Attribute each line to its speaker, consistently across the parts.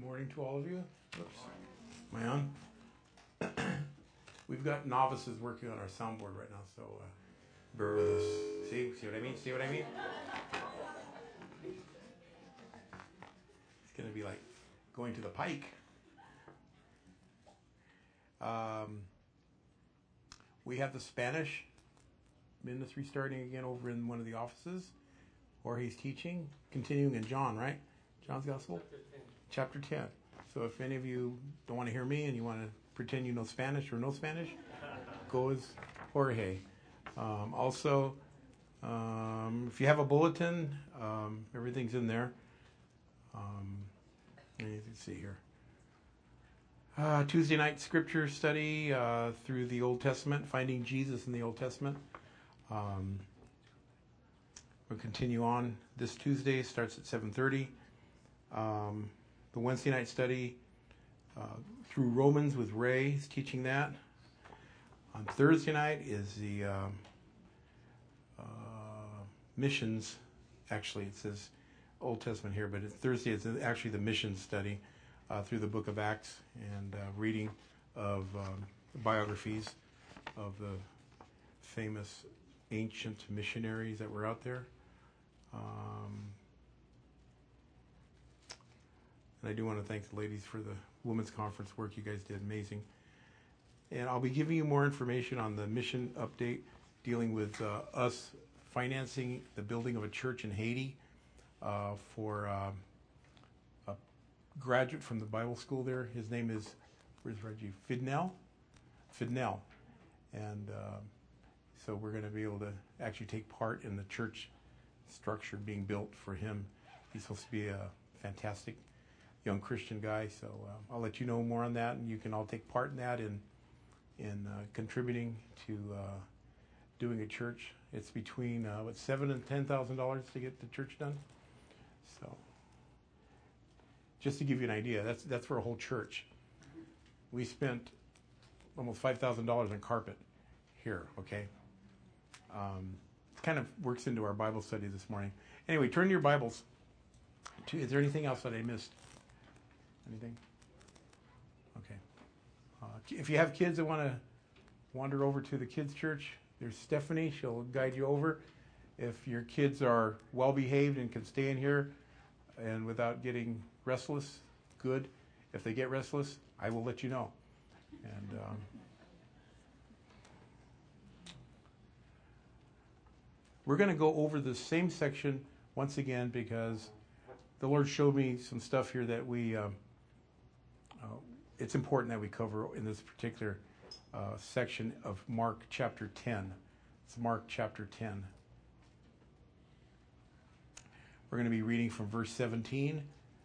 Speaker 1: morning to all of you. Oops. Am I on? We've got novices working on our soundboard right now, so bear with us. See what I mean? See what I mean? It's going to be like going to the pike. We have the Spanish ministry starting again over in one of the offices, or he's teaching, continuing in John, right? John's Gospel? Chapter 10. So if any of you don't want to hear me and you want to pretend you know Spanish or no Spanish, go as Jorge. Also, if you have a bulletin, everything's in there. Let's see here. Tuesday night scripture study through the Old Testament, finding Jesus in the Old Testament. We'll continue on this Tuesday, starts at 7:30. The Wednesday night study through Romans with Ray, he's teaching that. On Thursday night is the missions. Actually, it says Old Testament here, but Thursday is actually the missions study through the book of Acts and reading of biographies of the famous ancient missionaries that were out there. And I do want to thank the ladies for the women's conference work. You guys did amazing. And I'll be giving you more information on the mission update dealing with us financing the building of a church in Haiti for a graduate from the Bible school there. His name is, where's Reggie? Fidnell. And so we're going to be able to actually take part in the church structure being built for him. He's supposed to be a fantastic young Christian guy, so I'll let you know more on that, and you can all take part in that in contributing to doing a church. It's between $7,000 and $10,000 to get the church done. So, just to give you an idea, that's for a whole church. We spent almost $5,000 on carpet here. Okay, it kind of works into our Bible study this morning. Anyway, turn your Bibles to. Is there anything else that I missed? Anything? Okay. If you have kids that want to wander over to the kids' church, there's Stephanie. She'll guide you over. If your kids are well behaved and can stay in here and without getting restless, good. If they get restless, I will let you know. And we're going to go over the same section once again because the Lord showed me some stuff here that it's important that we cover in this particular section of Mark chapter 10. It's Mark chapter 10. We're going to be reading from verse 17.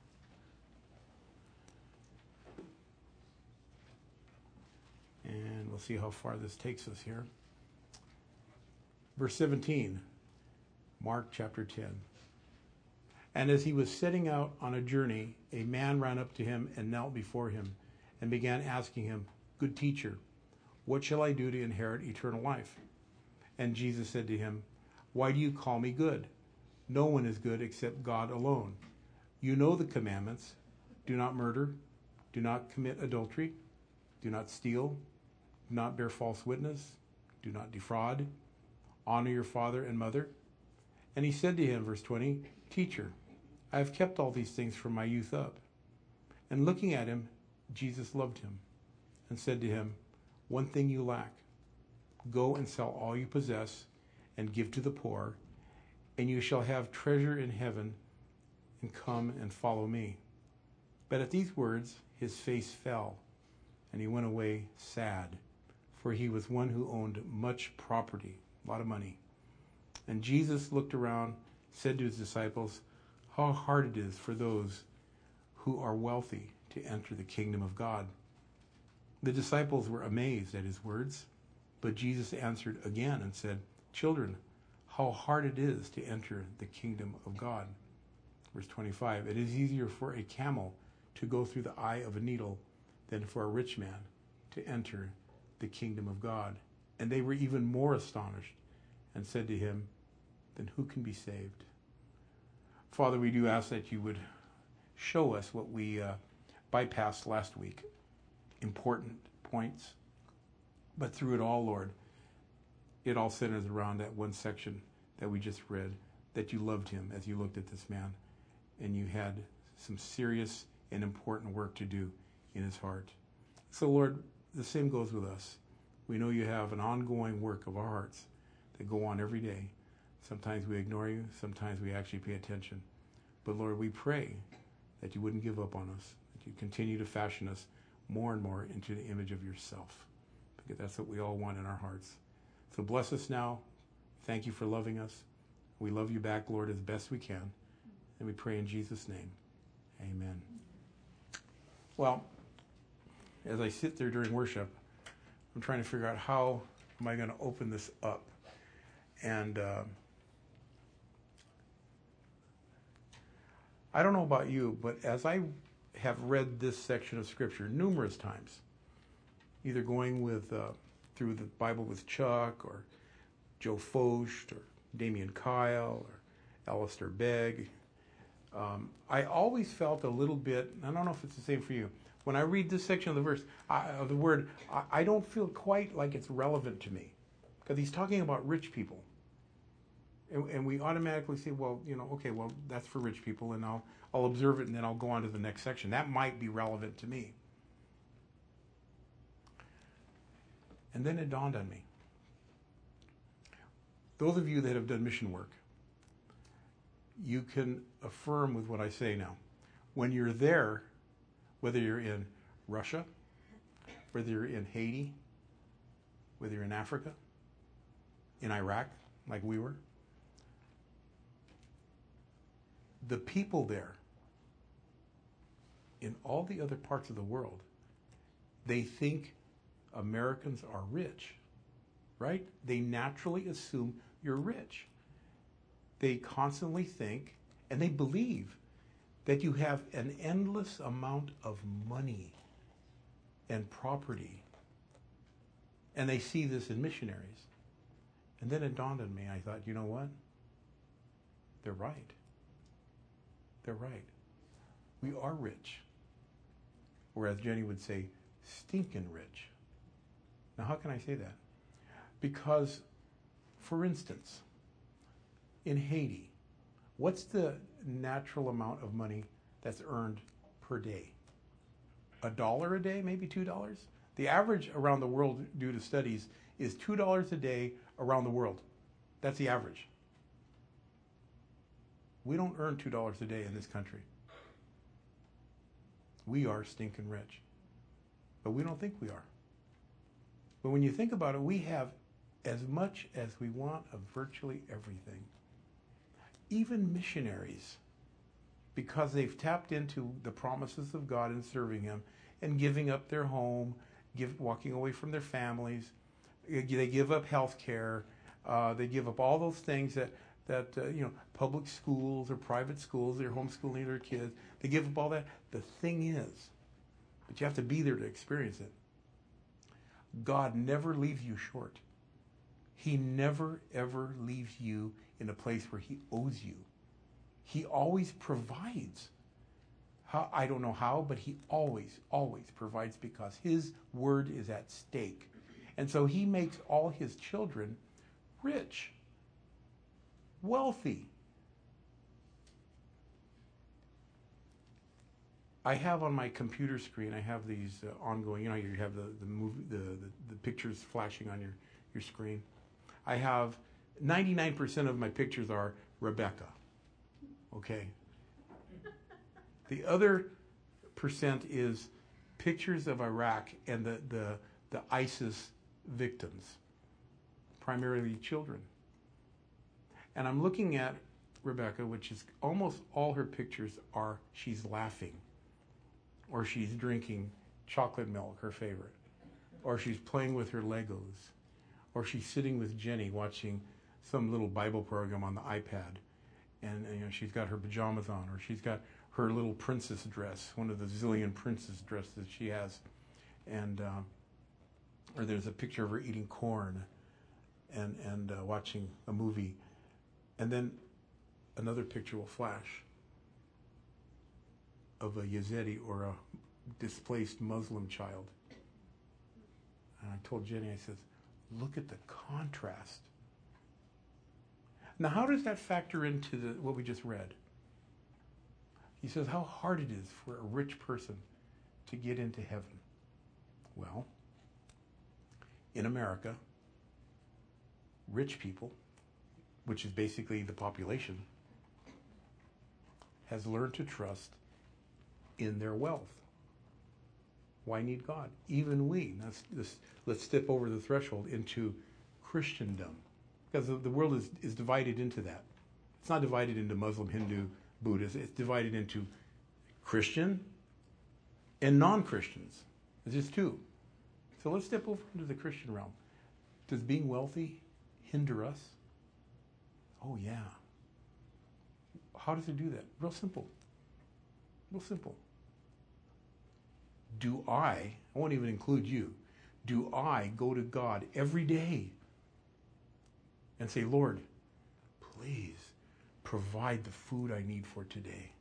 Speaker 1: And we'll see how far this takes us here. Verse 17, Mark chapter 10. And as he was setting out on a journey, a man ran up to him and knelt before him and began asking him, "Good teacher, what shall I do to inherit eternal life?" And Jesus said to him, "Why do you call me good? No one is good except God alone. You know the commandments. Do not murder. Do not commit adultery. Do not steal. Do not bear false witness. Do not defraud. Honor your father and mother." And he said to him, verse 20, "Teacher, I have kept all these things from my youth up." And looking at him, Jesus loved him and said to him, "One thing you lack. Go and sell all you possess and give to the poor, and you shall have treasure in heaven, and come and follow me." But at these words, his face fell, and he went away sad, for he was one who owned much property, a lot of money. And Jesus looked around, said to his disciples, "How hard it is for those who are wealthy to enter the kingdom of God." The disciples were amazed at his words, but Jesus answered again and said, "Children, how hard it is to enter the kingdom of God." Verse 25, "It is easier for a camel to go through the eye of a needle than for a rich man to enter the kingdom of God." And they were even more astonished and said to him, "Then who can be saved?" Father, we do ask that you would show us what we bypassed last week important points. But through it all, Lord, it all centers around that one section that we just read, that you loved him as you looked at this man, and you had some serious and important work to do in his heart. So, Lord, the same goes with us. We know you have an ongoing work of our hearts that go on every day. Sometimes we ignore you. Sometimes we actually pay attention. But, Lord, we pray that you wouldn't give up on us, that you continue to fashion us more and more into the image of yourself, because that's what we all want in our hearts. So bless us now. Thank you for loving us. We love you back, Lord, as best we can. And we pray in Jesus' name. Amen. Well, as I sit there during worship, I'm trying to figure out how am I going to open this up. And I don't know about you, but as I have read this section of Scripture numerous times, either going with through the Bible with Chuck or Joe Focht or Damien Kyle or Alistair Begg, I always felt a little bit, I don't know if it's the same for you, when I read this section of the verse, of the word, I don't feel quite like it's relevant to me, because he's talking about rich people. And we automatically say, well, okay, well, that's for rich people, and I'll observe it, and then I'll go on to the next section. That might be relevant to me. And then it dawned on me. Those of you that have done mission work, you can affirm with what I say now. When you're there, whether you're in Russia, whether you're in Haiti, whether you're in Africa, in Iraq, like we were, the people there, in all the other parts of the world, they think Americans are rich, right? They naturally assume you're rich. They constantly think, and they believe, that you have an endless amount of money and property. And they see this in missionaries. And then it dawned on me, I thought, you know what? They're right. They're right. We are rich. Or as Jenny would say, stinking rich. Now, how can I say that? Because, for instance, in Haiti, what's the natural amount of money that's earned per day? $1 a day, maybe $2? The average around the world, due to studies, is $2 a day around the world. That's the average. We don't earn $2 a day in this country. We are stinking rich. But we don't think we are. But when you think about it, we have as much as we want of virtually everything. Even missionaries, because they've tapped into the promises of God and serving Him and giving up their home, walking away from their families, they give up health care, they give up all those things that public schools or private schools, they're homeschooling their kids. They give up all that. The thing is, but you have to be there to experience it. God never leaves you short. He never, ever leaves you in a place where He owes you. He always provides. I don't know how, but He always, always provides, because His word is at stake. And so He makes all His children rich, wealthy. I have on my computer screen, I have these ongoing, you have the movie, the pictures flashing on your screen. I have 99% of my pictures are Rebecca. Okay. The other percent is pictures of Iraq and the ISIS victims, primarily children. And I'm looking at Rebecca, which is almost all her pictures are she's laughing, or she's drinking chocolate milk, her favorite, or she's playing with her Legos, or she's sitting with Jenny watching some little Bible program on the iPad, and she's got her pajamas on, or she's got her little princess dress, one of the zillion princess dresses that she has, and or there's a picture of her eating corn and watching a movie, and then another picture will flash of a Yazidi or displaced Muslim child. And I told Jenny, I said, look at the contrast. Now, how does that factor into what we just read? He says how hard it is for a rich person to get into heaven. Well, in America, rich people, which is basically the population, has learned to trust in their wealth. Why need God? Even we. Let's step over the threshold into Christendom. Because the world is divided into that. It's not divided into Muslim, Hindu, Buddhist. It's divided into Christian and non-Christians. It's just two. So let's step over into the Christian realm. Does being wealthy hinder us? Oh, yeah. How does it do that? Real simple. Real simple. I won't even include you, do I go to God every day and say, Lord, please provide the food I need for today.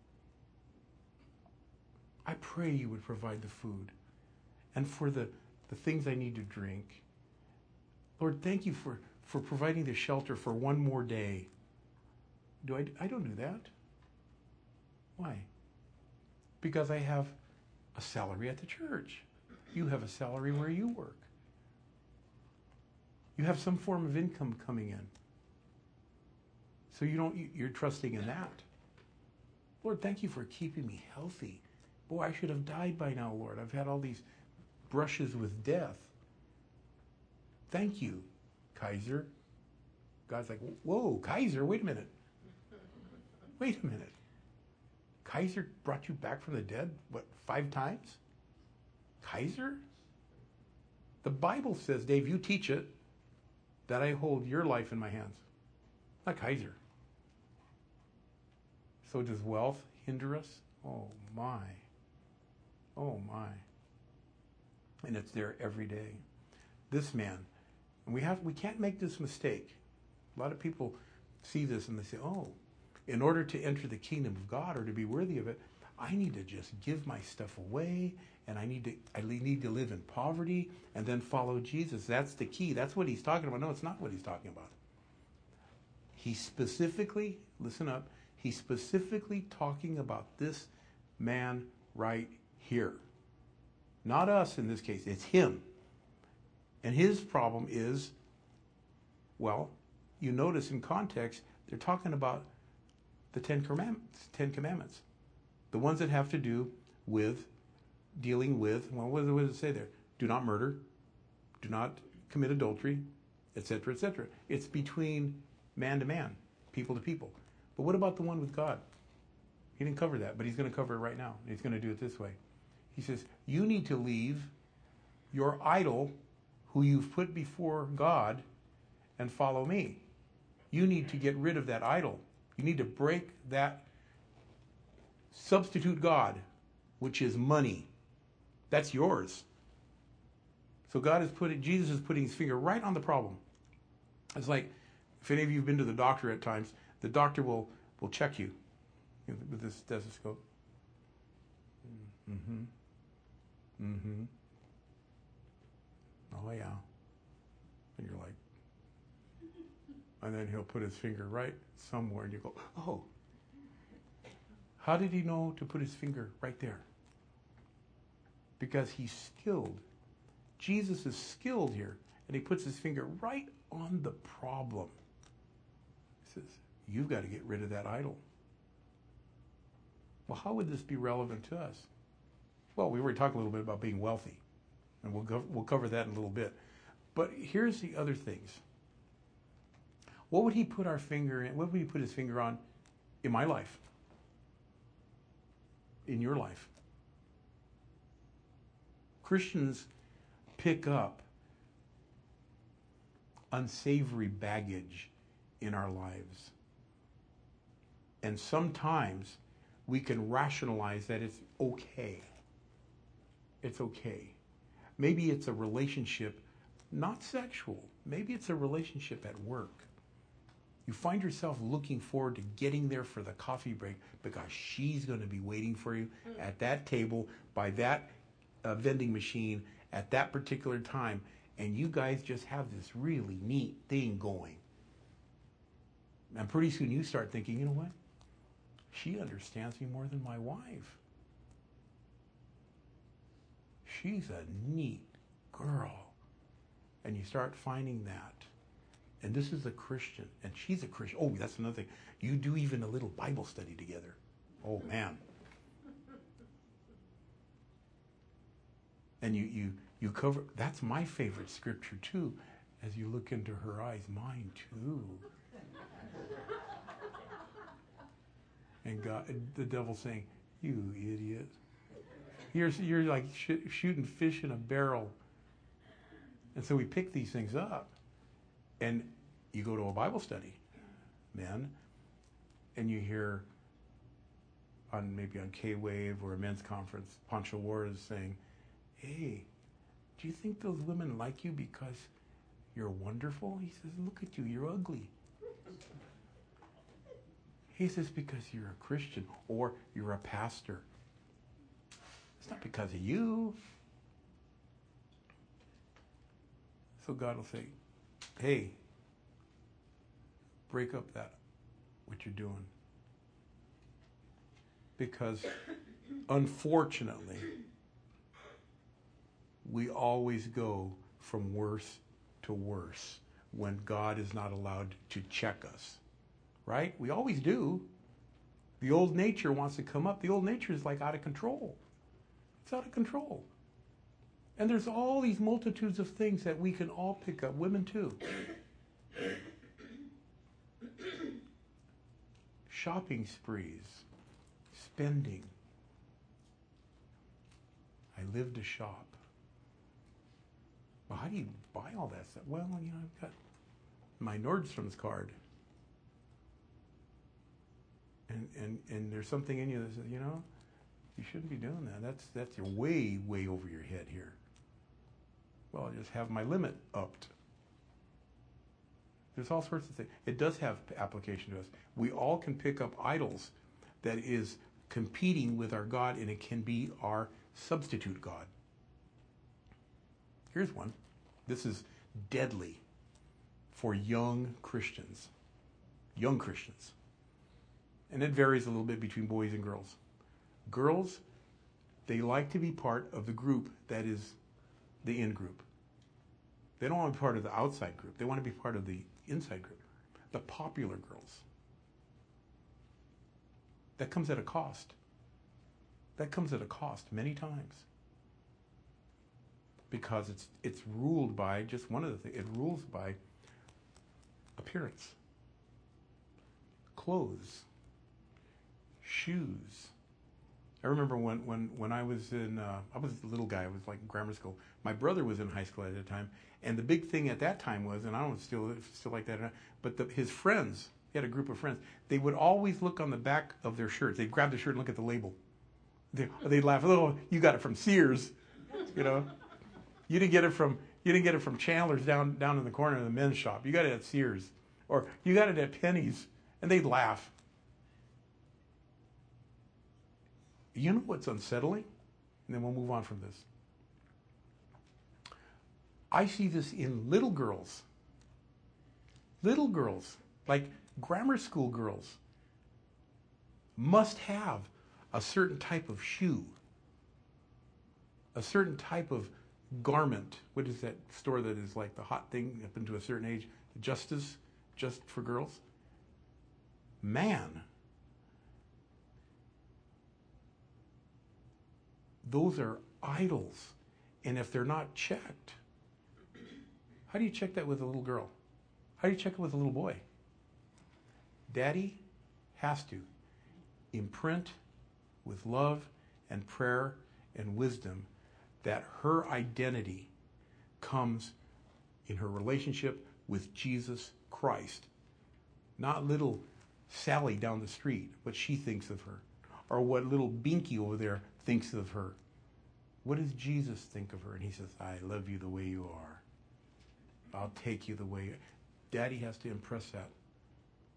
Speaker 1: I pray you would provide the food and for the things I need to drink. Lord, thank you for providing the shelter for one more day. I don't do that. Why? Because I have a salary at the church. You have a salary where you work. You have some form of income coming in. So you're trusting in that. Lord, thank you for keeping me healthy. Boy, I should have died by now, Lord. I've had all these brushes with death. Thank you, Kaiser. God's like, whoa, Kaiser, wait a minute. Wait a minute. Kaiser brought you back from the dead, 5 times? Kaiser? The Bible says, Dave, you teach it, that I hold your life in my hands. Not Kaiser. So does wealth hinder us? Oh, my. Oh, my. And it's there every day. This man, and we can't make this mistake. A lot of people see this and they say, oh, in order to enter the kingdom of God or to be worthy of it, I need to just give my stuff away, and I need to live in poverty and then follow Jesus. That's the key. That's what he's talking about. No, it's not what he's talking about. He specifically, listen up, he's specifically talking about this man right here. Not us in this case, it's him. And his problem is, well, you notice in context, they're talking about the Ten Commandments. The ones that have to do with dealing with, well, what does it say there? Do not murder, do not commit adultery, etc., etc. It's between man to man, people to people. But what about the one with God? He didn't cover that, but he's going to cover it right now. He's going to do it this way. He says, you need to leave your idol who you've put before God and follow me. You need to get rid of that idol. You need to break that substitute God, which is money. That's yours. So Jesus is putting his finger right on the problem. It's like, if any of you have been to the doctor at times, the doctor will check you with this stethoscope. Mm-hmm. Mm-hmm. Oh, yeah. And you're like, and then he'll put his finger right somewhere and you go, oh. How did he know to put his finger right there? Because he's skilled. Jesus is skilled here. And he puts his finger right on the problem. He says, you've got to get rid of that idol. Well, how would this be relevant to us? Well, we already talked a little bit about being wealthy. And we'll cover that in a little bit. But here's the other things. What would he put our finger in? What would he put his finger on in my life? In your life? Christians pick up unsavory baggage in our lives. And sometimes we can rationalize that it's okay. It's okay. Maybe it's a relationship, not sexual. Maybe it's a relationship at work. You find yourself looking forward to getting there for the coffee break because she's going to be waiting for you at that table by that vending machine at that particular time. And you guys just have this really neat thing going. And pretty soon you start thinking, you know what? She understands me more than my wife. She's a neat girl. And you start finding that. And this is a Christian, and she's a Christian. Oh, that's another thing. You do even a little Bible study together. Oh, man. And you cover, that's my favorite scripture too. As you look into her eyes, mine too. And God, the devil's saying, you idiot. You're like shooting fish in a barrel. And so we pick these things up. And you go to a Bible study, men, and you hear maybe on K-Wave or a men's conference, Pancho Ward is saying, hey, do you think those women like you because you're wonderful? He says, look at you, you're ugly. He says, because you're a Christian or you're a pastor. It's not because of you. So God will say, hey, break up what you're doing. Because unfortunately, we always go from worse to worse when God is not allowed to check us. Right? We always do. The old nature wants to come up. The old nature is like out of control. It's out of control. And there's all these multitudes of things that we can all pick up, women too. Shopping sprees, spending. I live to shop. Well, how do you buy all that stuff? Well, I've got my Nordstrom's card. And there's something in you that says, you shouldn't be doing that. That's way, way over your head here. Well, I just have my limit upped. There's all sorts of things. It does have application to us. We all can pick up idols that is competing with our God, and it can be our substitute God. Here's one. This is deadly for young Christians. Young Christians. And it varies a little bit between boys and girls. Girls, they like to be part of the group that is the in group. They don't want to be part of the outside group. They want to be part of the inside group. The popular girls. That comes at a cost. That comes at a cost many times. Because it's ruled by just one of the things. It rules by appearance. Clothes. Shoes. I remember when I was I was a little guy. I was like in grammar school. My brother was in high school at the time, and the big thing at that time was, and I don't know if it's still like that or not, but his friends, he had a group of friends, they would always look on the back of their shirts. They'd grab the shirt and look at the label. They'd laugh, oh, you got it from Sears, You didn't get it from Chandler's down in the corner of the men's shop. You got it at Sears, or you got it at Penny's, and they'd laugh. You know what's unsettling? And then we'll move on from this. I see this in little girls. Little girls, like grammar school girls, must have a certain type of shoe, a certain type of garment. What is that store that is like the hot thing up into a certain age? Justice, just for girls? Man. Those are idols. And if they're not checked, how do you check that with a little girl? How do you check it with a little boy? Daddy has to imprint with love and prayer and wisdom that her identity comes in her relationship with Jesus Christ. Not little Sally down the street, what she thinks of her, or what little Binky over there thinks of her. What does Jesus think of her? And he says, I love you the way you are. I'll take you the way you are. Daddy has to impress that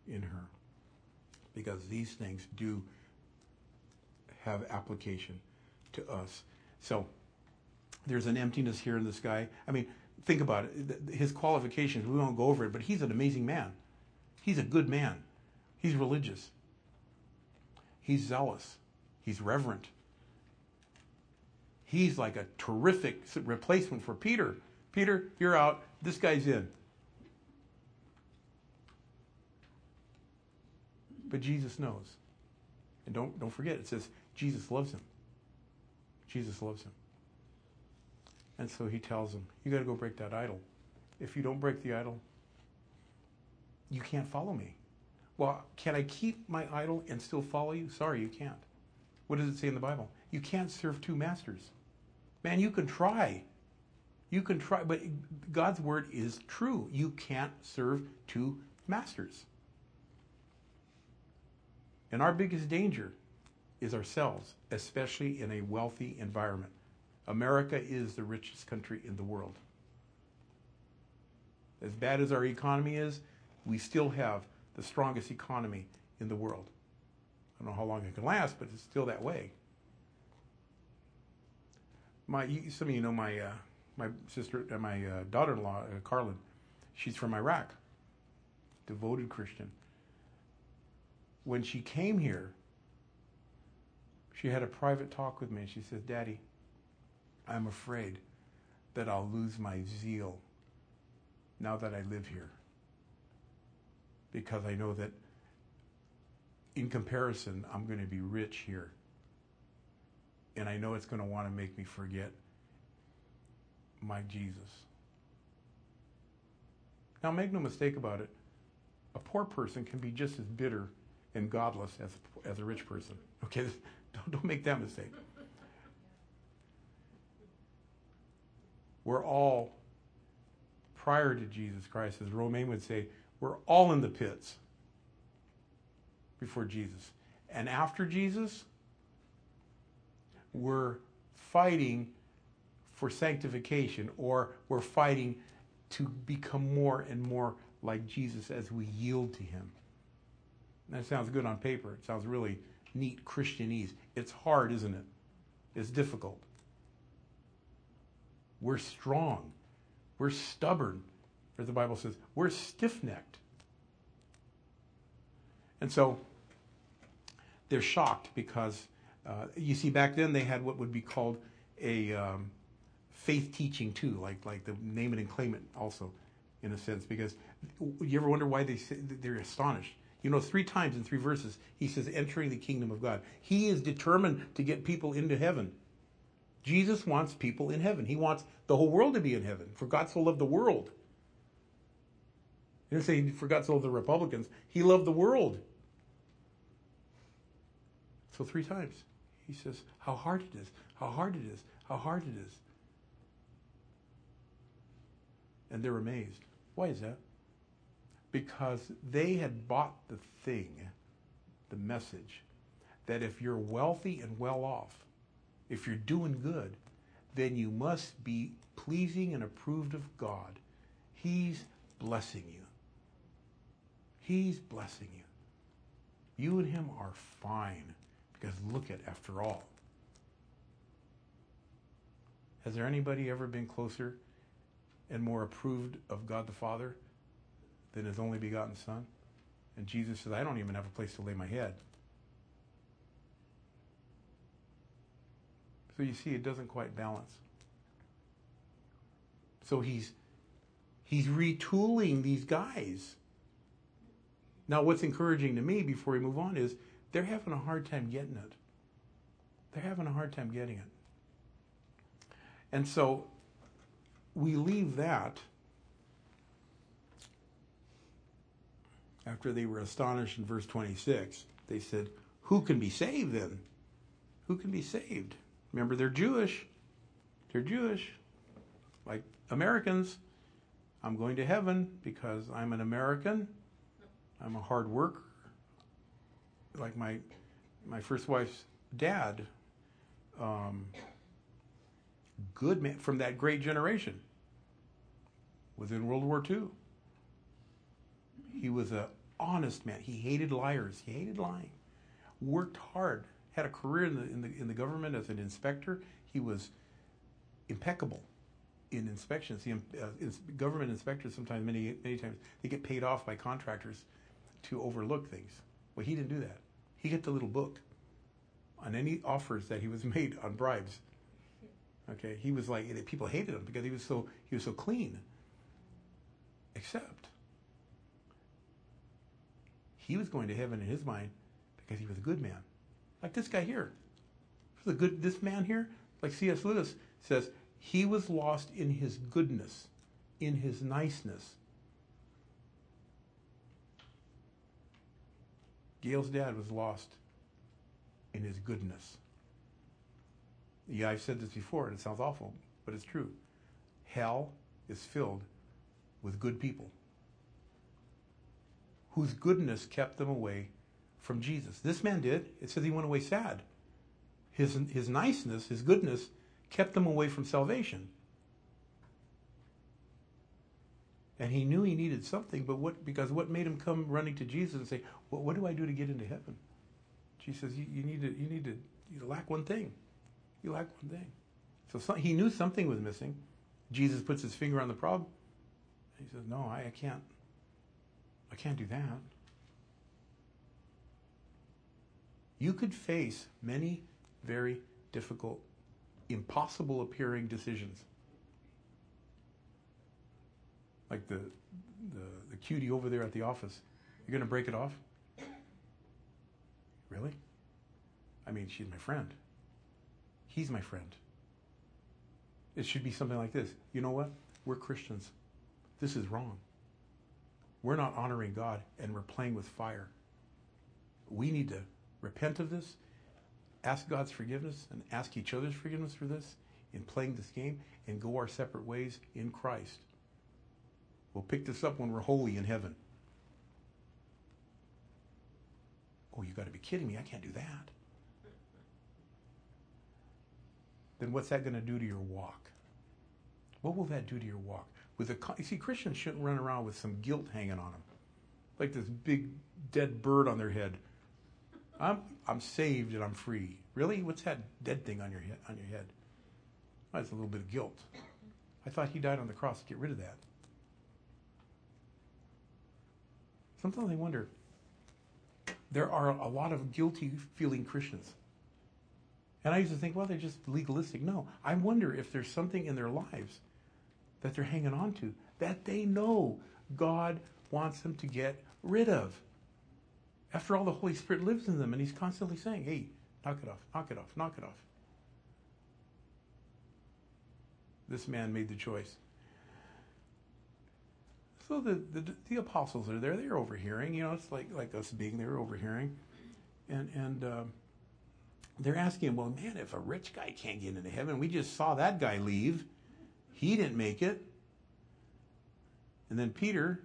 Speaker 1: in her. Because these things do have application to us. So there's an emptiness here in this guy. I mean, think about it. His qualifications, we won't go over it, but he's an amazing man. He's a good man. He's religious. He's zealous. He's reverent. He's like a terrific replacement for Peter. Peter, you're out. This guy's in. But Jesus knows. And don't forget, it says Jesus loves him. Jesus loves him. And so he tells him, you got to go break that idol. If you don't break the idol, you can't follow me. Well, can I keep my idol and still follow you? Sorry, you can't. What does it say in the Bible? You can't serve two masters. Man, you can try. You can try, but God's word is true. You can't serve two masters. And our biggest danger is ourselves, especially in a wealthy environment. America is the richest country in the world. As bad as our economy is, we still have the strongest economy in the world. I don't know how long it can last, but it's still that way. Some of you know my sister, my daughter-in-law, Carlin. She's from Iraq, devoted Christian. When she came here, she had a private talk with me. She says, Daddy, I'm afraid that I'll lose my zeal now that I live here. Because I know that in comparison, I'm going to be rich here. And I know it's going to want to make me forget my Jesus. Now, make no mistake about it. A poor person can be just as bitter and godless as a rich person. Okay, don't make that mistake. We're all, prior to Jesus Christ, as Romain would say, we're all in the pits before Jesus. And after Jesus, we're fighting for sanctification, or we're fighting to become more and more like Jesus as we yield to him. That sounds good on paper. It sounds really neat Christianese. It's hard, isn't it? It's difficult. We're strong. We're stubborn, as the Bible says. We're stiff-necked. And so they're shocked because, you see, back then they had what would be called a faith teaching too, like the name it and claim it also, in a sense. Because you ever wonder why they're astonished? You know, 3 times in 3 verses, he says, entering the kingdom of God. He is determined to get people into heaven. Jesus wants people in heaven. He wants the whole world to be in heaven. For God so loved the world. He didn't say for God so loved the Republicans. He loved the world. So 3 times he says, how hard it is, how hard it is, how hard it is. And they're amazed. Why is that? Because they had bought the thing, the message, that if you're wealthy and well off, if you're doing good, then you must be pleasing and approved of God. He's blessing you. He's blessing you. You and him are fine, because look at, after all. Has there anybody ever been closer and more approved of God the Father than his only begotten Son? And Jesus says, I don't even have a place to lay my head. So you see, it doesn't quite balance. So he's retooling these guys. Now, what's encouraging to me before we move on is they're having a hard time getting it. They're having a hard time getting it. And so we leave that after they were astonished in verse 26. They said, who can be saved then? Who can be saved? Remember, they're Jewish. They're Jewish. Like Americans. I'm going to heaven because I'm an American. I'm a hard worker. Like my first wife's dad. Good man from that great generation. Was in World War II. He was a honest man. He hated liars. He hated lying. Worked hard. Had a career in the government as an inspector. He was impeccable in inspections. Government inspectors sometimes, many times, they get paid off by contractors to overlook things. Well, he didn't do that. He got the little book on any offers that he was made on bribes. Okay, he was like, people hated him because he was so clean. Except he was going to heaven in his mind because he was a good man, like this guy here. This man here, like C.S. Lewis says, he was lost in his goodness, in his niceness. Gail's dad was lost in his goodness. Yeah, I've said this before, and it sounds awful, but it's true. Hell is filled with good people whose goodness kept them away from Jesus. This man did. It says he went away sad. His niceness, his goodness, kept them away from salvation. And he knew he needed something, but because what made him come running to Jesus and say, what do I do to get into heaven? Jesus says, you lack one thing. You lack one thing. So he knew something was missing. Jesus puts his finger on the problem. He says, no, I can't do that. You could face many very difficult, impossible appearing decisions. Like the cutie over there at the office. You're going to break it off? Really? I mean, she's my friend. He's my friend. It should be something like this. You know what? We're Christians. This is wrong. We're not honoring God, and we're playing with fire. We need to repent of this, ask God's forgiveness, and ask each other's forgiveness for this in playing this game, and go our separate ways in Christ. We'll pick this up when we're holy in heaven. Oh, you got to be kidding me. I can't do that. Then what's that going to do to your walk? What will that do to your walk? You see, Christians shouldn't run around with some guilt hanging on them, like this big dead bird on their head. I'm saved and I'm free. Really? What's that dead thing on your head? Oh, it's a little bit of guilt. I thought he died on the cross to get rid of that. Sometimes I wonder, there are a lot of guilty feeling Christians. And I used to think, well, they're just legalistic. No, I wonder if there's something in their lives that they're hanging on to that they know God wants them to get rid of. After all, the Holy Spirit lives in them, and he's constantly saying, hey, knock it off, knock it off, knock it off. This man made the choice. So the apostles are there. They're overhearing. It's like us being there overhearing. And they're asking him, well, man, if a rich guy can't get into heaven, we just saw that guy leave. He didn't make it. And then Peter,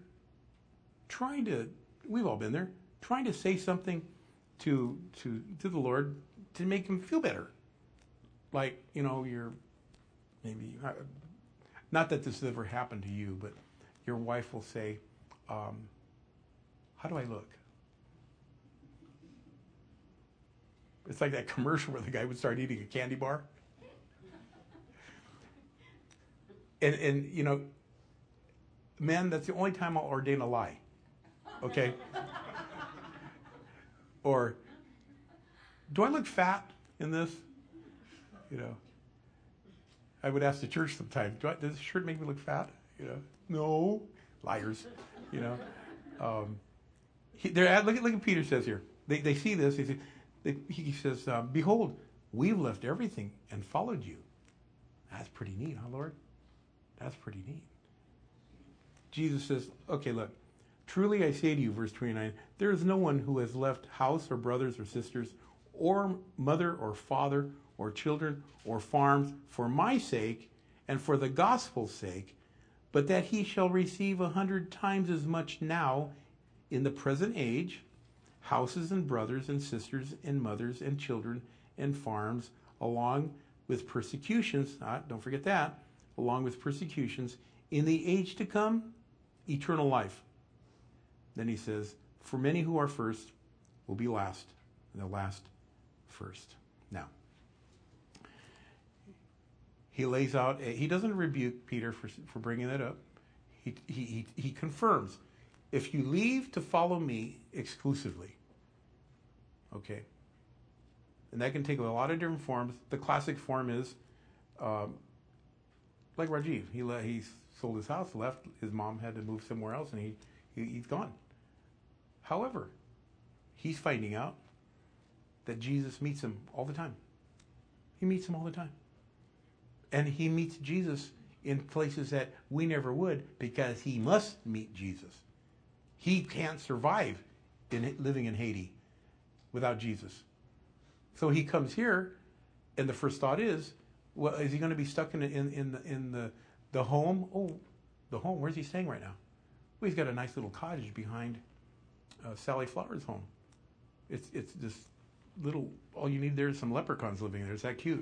Speaker 1: we've all been there, trying to say something to the Lord to make him feel better. Like, you're maybe, not that this has ever happened to you, but your wife will say, how do I look? It's like that commercial where the guy would start eating a candy bar. And men, that's the only time I'll ordain a lie. Okay? Or, do I look fat in this? I would ask the church sometimes, does this shirt make me look fat? No. Liars. Look at Peter says here. They see this. He says, behold, we've left everything and followed you. That's pretty neat, huh, Lord? That's pretty neat. Jesus says, okay, look, truly I say to you, verse 29, there is no one who has left house or brothers or sisters or mother or father or children or farms for my sake and for the gospel's sake, but that he shall receive 100 times as much now in the present age, houses and brothers and sisters and mothers and children and farms, along with persecutions, don't forget that, along with persecutions, in the age to come, eternal life. Then he says, For many who are first will be last, and the last first. Now, he lays out, he doesn't rebuke Peter for bringing that up. He confirms, if you leave to follow me exclusively, okay, and that can take a lot of different forms. The classic form is, like Rajiv, he sold his house, left, his mom had to move somewhere else, and he's gone. However, he's finding out that Jesus meets him all the time. He meets him all the time. And he meets Jesus in places that we never would, because he must meet Jesus. He can't survive living in Haiti without Jesus. So he comes here, and the first thought is, well, is he going to be stuck in the home? Oh, the home. Where's he staying right now? Well, he's got a nice little cottage behind Sally Flowers' home. It's this little. All you need there is some leprechauns living there. It's that cute.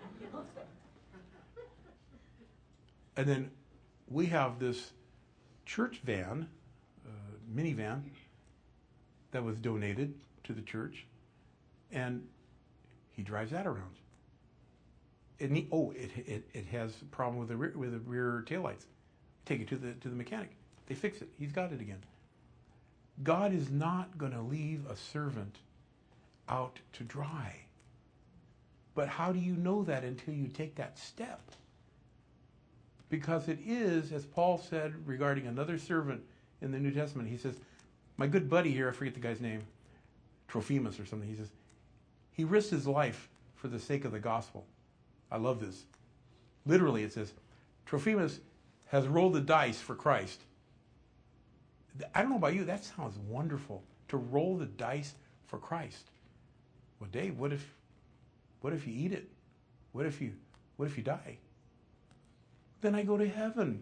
Speaker 1: And then we have this church van, minivan, that was donated to the church, and he drives that around. It has a problem with the rear taillights. Take it to the mechanic. They fix it. He's got it again. God is not going to leave a servant out to dry. But how do you know that until you take that step? Because it is, as Paul said regarding another servant in the New Testament, he says, my good buddy here, I forget the guy's name, Trophimus or something, he says, he risked his life for the sake of the gospel. I love this. Literally, it says, Trophimus has rolled the dice for Christ. I don't know about you, that sounds wonderful, to roll the dice for Christ. Well, Dave, what if you eat it? What if you die? Then I go to heaven.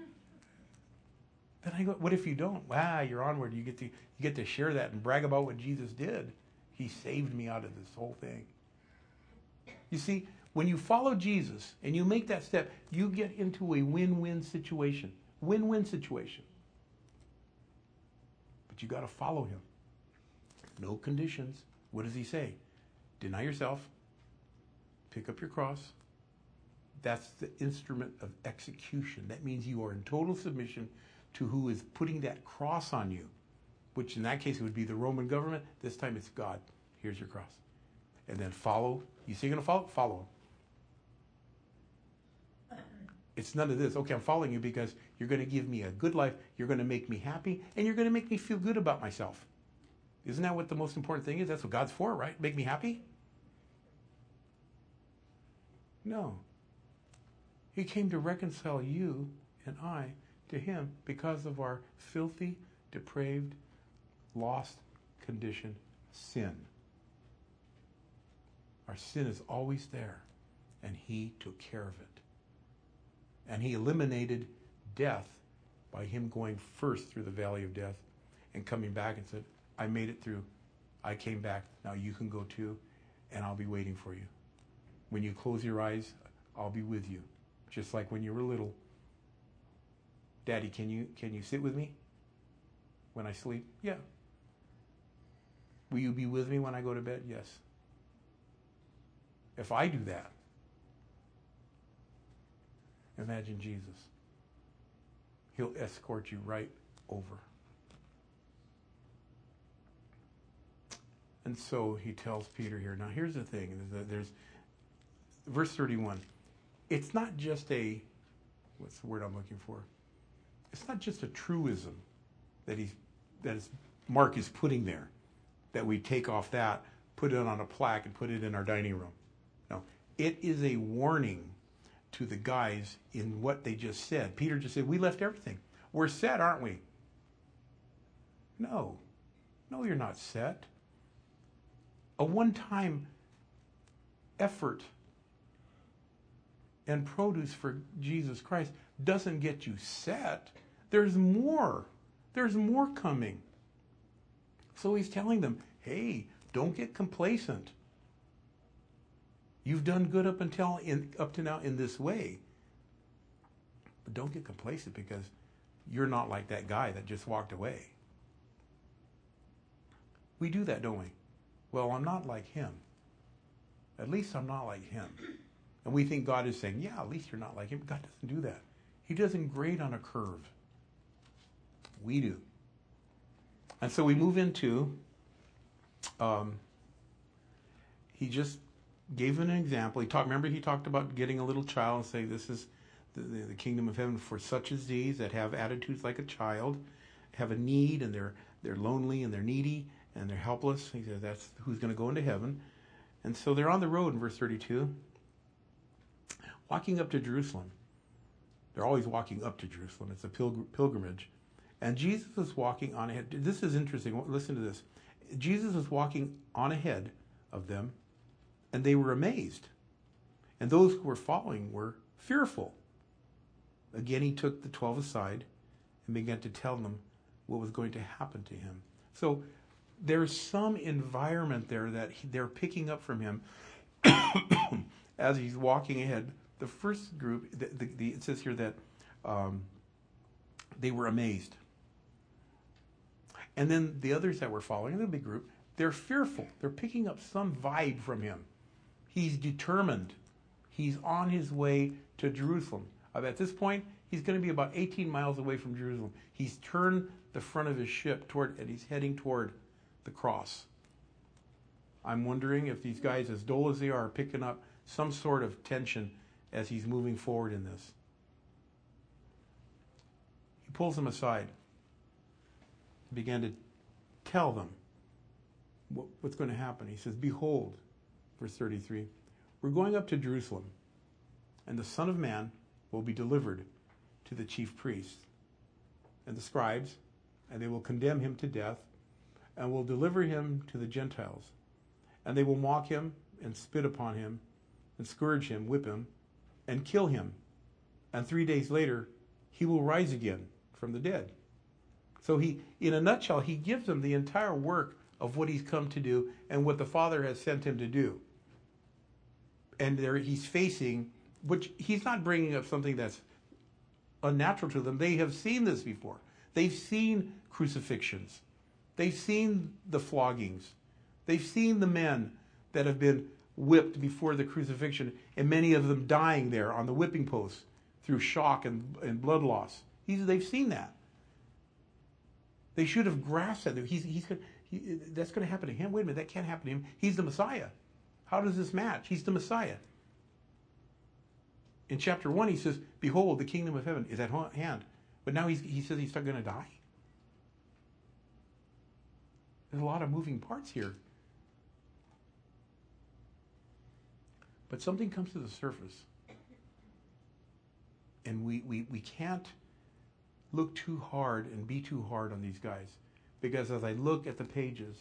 Speaker 1: Then I go. What if you don't? You're onward. You get to share that and brag about what Jesus did. He saved me out of this whole thing. You see, when you follow Jesus and you make that step, you get into a win-win situation. Win-win situation. But you got to follow him. No conditions. What does he say? Deny yourself. Pick up your cross. That's the instrument of execution. That means you are in total submission to who is putting that cross on you, which in that case it would be the Roman government. This time it's God. Here's your cross. And then follow. You say you're going to follow? Follow him. It's none of this. Okay, I'm following you because you're going to give me a good life, you're going to make me happy, and you're going to make me feel good about myself. Isn't that what the most important thing is? That's what God's for, right? Make me happy? No. He came to reconcile you and I to him because of our filthy, depraved, lost condition, sin. Our sin is always there, and he took care of it. And he eliminated death by him going first through the valley of death and coming back and said, I made it through. I came back. Now you can go too, and I'll be waiting for you. When you close your eyes, I'll be with you. Just like when you were little. Daddy, can you sit with me when I sleep? Yeah. Will you be with me when I go to bed? Yes. If I do that, imagine Jesus. He'll escort you right over. And so he tells Peter here. Now here's the thing. There's verse 31. It's not just what's the word I'm looking for? It's not just a truism that Mark is putting there, that we take off that, put it on a plaque, and put it in our dining room. No, it is a warning to the guys in what they just said. Peter just said, we left everything. We're set, aren't we? No, you're not set. A one-time effort and produce for Jesus Christ doesn't get you set. There's more. There's more coming. So he's telling them, hey, don't get complacent. You've done good up to now in this way. But don't get complacent because you're not like that guy that just walked away. We do that, don't we? Well, I'm not like him. At least I'm not like him. And we think God is saying, yeah, at least you're not like him. God doesn't do that. He doesn't grade on a curve. We do. And so we move into, he just gave an example. Remember he talked about getting a little child and say, this is the kingdom of heaven for such as these that have attitudes like a child, have a need, and they're lonely and they're needy and they're helpless. He says that's who's going to go into heaven. And so they're on the road in verse 32, walking up to Jerusalem. They're always walking up to Jerusalem. It's a pilgrimage. And Jesus is walking on ahead. This is interesting. Listen to this. Jesus was walking on ahead of them, and they were amazed. And those who were following were fearful. Again, he took the 12 aside and began to tell them what was going to happen to him. So there's some environment there that they're picking up from him as he's walking ahead. The first group, it says here that they were amazed. And then the others that were following, the big group, they're fearful. They're picking up some vibe from him. He's determined. He's on his way to Jerusalem. At this point, he's going to be about 18 miles away from Jerusalem. He's turned the front of his ship and he's heading toward the cross. I'm wondering if these guys, as dull as they are picking up some sort of tension as he's moving forward in this. He pulls them aside. He began to tell them what's going to happen. He says, behold, verse 33, we're going up to Jerusalem, and the Son of Man will be delivered to the chief priests and the scribes, and they will condemn him to death, and will deliver him to the Gentiles. And they will mock him and spit upon him and scourge him, whip him, and kill him. And 3 days later, he will rise again from the dead. So in a nutshell, he gives them the entire work of what he's come to do and what the Father has sent him to do. And there he's facing, which he's not bringing up something that's unnatural to them. They have seen this before. They've seen crucifixions. They've seen the floggings. They've seen the men that have been whipped before the crucifixion, and many of them dying there on the whipping post through shock and blood loss. They've seen that. They should have grasped that. That's going to happen to him. Wait a minute, that can't happen to him. He's the Messiah. How does this match? He's the Messiah. In chapter 1, he says, behold, the kingdom of heaven is at hand. But now he says he's not going to die. There's a lot of moving parts here. But something comes to the surface. And we can't look too hard and be too hard on these guys. Because as I look at the pages,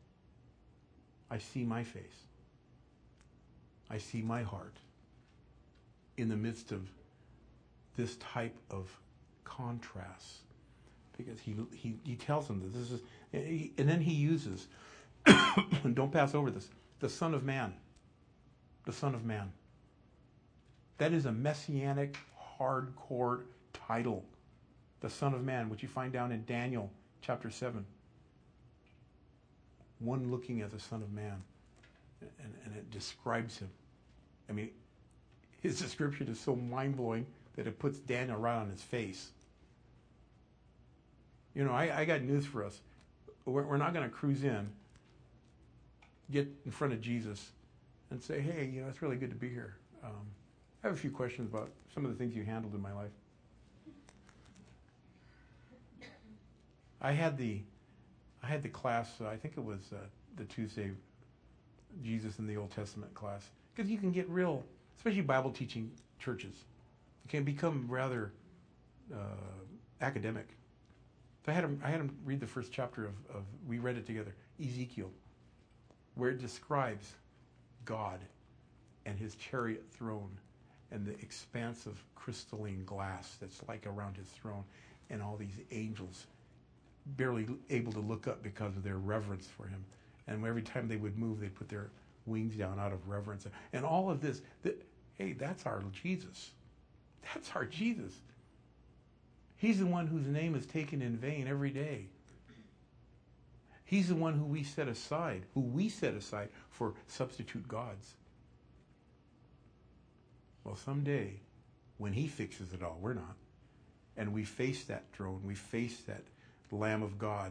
Speaker 1: I see my face. I see my heart in the midst of this type of contrast. Because he tells them that this is, and then he uses, don't pass over this, the Son of Man. The Son of Man. That is a messianic, hardcore title. The Son of Man, which you find down in Daniel chapter 7. One looking at the Son of Man. And it describes him. I mean, his description is so mind-blowing that it puts Daniel right on his face. You know, I got news for us. We're not going to cruise in, get in front of Jesus, and say, hey, you know, it's really good to be here. I have a few questions about some of the things you handled in my life. I had the class, I think it was the Tuesday Jesus in the Old Testament class, because you can get real, especially Bible teaching churches, it can become rather academic. So I had him read the first chapter of we read it together, Ezekiel, where it describes God and his chariot throne and the expanse of crystalline glass that's like around his throne, and all these angels barely able to look up because of their reverence for him. And every time they would move, they'd put their wings down out of reverence. And all of this, hey, that's our Jesus. That's our Jesus. He's the one whose name is taken in vain every day. He's the one who we set aside for substitute gods. Well, someday, when he fixes it all, we're not. And we face that throne, we face that Lamb of God,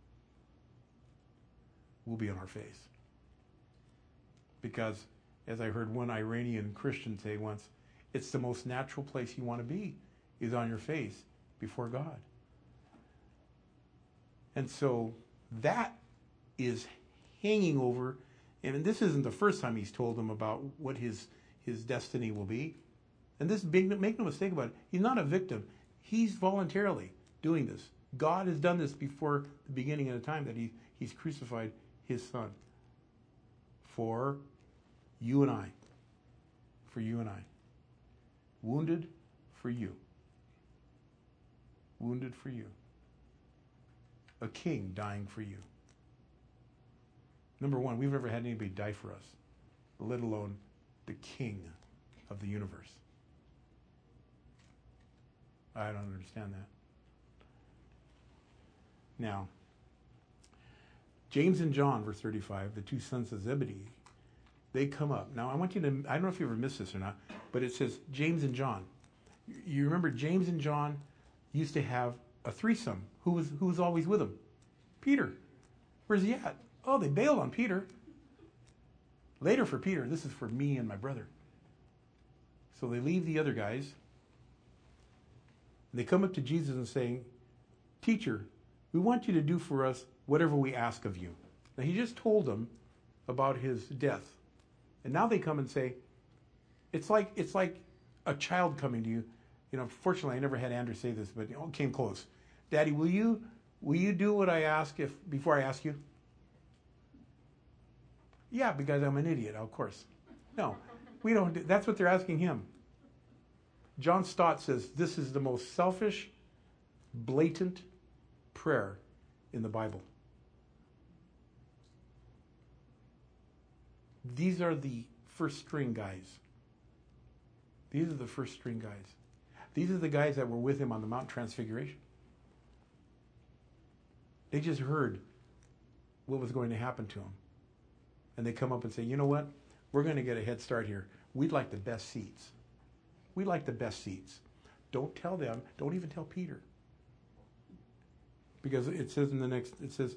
Speaker 1: we'll be on our face. Because, as I heard one Iranian Christian say once, it's the most natural place you want to be, is on your face before God. And so that is hanging over, and this isn't the first time he's told them about what his destiny will be. And this, make no mistake about it, he's not a victim. He's voluntarily doing this. God has done this before the beginning of the time that he's crucified his son for you and I. For you and I. Wounded for you. Wounded for you. A king dying for you. Number one, we've never had anybody die for us, let alone the king of the universe. I don't understand that. Now, James and John, verse 35, the two sons of Zebedee, they come up. Now, I want you to, I don't know if you ever missed this or not, but it says James and John. You remember James and John used to have a threesome. Who was always with them? Peter. Where's he at? Oh, they bailed on Peter. Later for Peter, this is for me and my brother. So they leave the other guys. And they come up to Jesus and saying, Teacher, we want you to do for us whatever we ask of you. Now, he just told them about his death. And now they come and say, it's like a child coming to you. You know, fortunately, I never had Andrew say this, but it came close. Daddy, will you do what I ask before I ask you? Yeah, because I'm an idiot, of course. No, we don't. That's what they're asking him. John Stott says this is the most selfish, blatant prayer in the Bible. These are the first string guys. These are the first string guys. These are the guys that were with him on the Mount Transfiguration. They just heard what was going to happen to him. And they come up and say, you know what? We're going to get a head start here. We'd like the best seats. We'd like the best seats. Don't tell them. Don't even tell Peter. Because it says in the next, it says,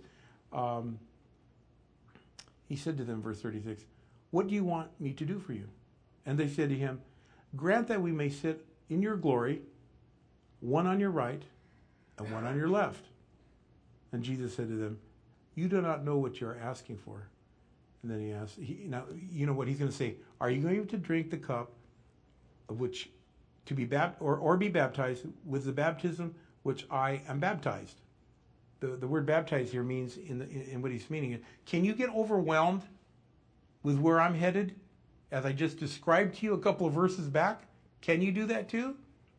Speaker 1: he said to them, verse 36, what do you want me to do for you? And they said to him, grant that we may sit in your glory, one on your right and one on your left. And Jesus said to them, you do not know what you are asking for. And then he asked, now you know what he's going to say. Are you going to drink the cup of which to be or be baptized with the baptism which I am baptized? The word baptized here means in what he's meaning. Can you get overwhelmed with where I'm headed, as I just described to you a couple of verses back? Can you do that too?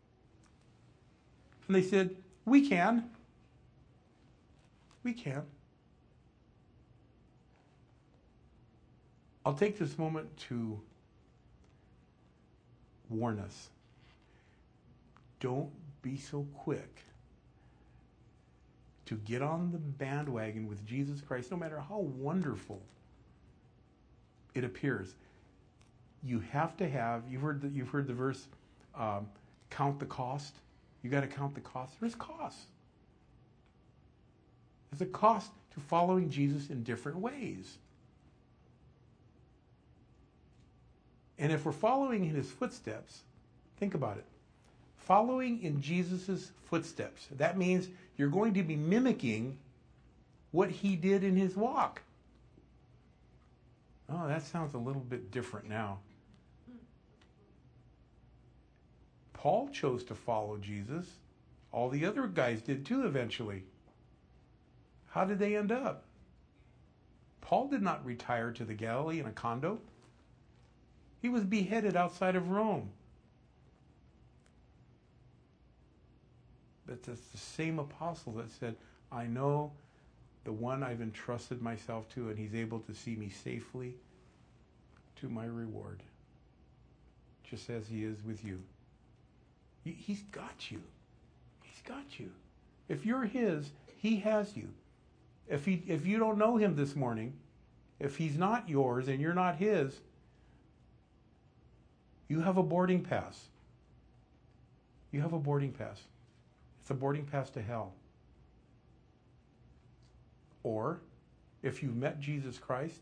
Speaker 1: And they said, we can. We can. I'll take this moment to warn us. Don't be so quick to get on the bandwagon with Jesus Christ, no matter how wonderful it appears. You have to have, you've heard the verse, count the cost. You got to count the cost. There's costs. There's a cost to following Jesus in different ways. And if we're following in his footsteps, think about it. Following in Jesus' footsteps. That means you're going to be mimicking what he did in his walk. Oh, that sounds a little bit different now. Paul chose to follow Jesus. All the other guys did too eventually. How did they end up? Paul did not retire to the Galilee in a condo. He was beheaded outside of Rome. But that's the same apostle that said, I know the one I've entrusted myself to, and he's able to see me safely to my reward, just as he is with you. He's got you. He's got you. If you're his, he has you. If you don't know him this morning, if he's not yours and you're not his, you have a boarding pass. You have a boarding pass. It's a boarding pass to hell. Or, if you've met Jesus Christ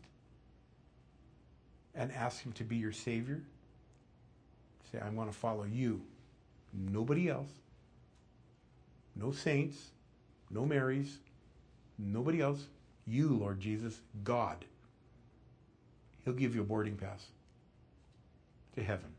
Speaker 1: and asked him to be your Savior, say, I want to follow you. Nobody else. No saints. No Marys. Nobody else. You, Lord Jesus, God. He'll give you a boarding pass to heaven.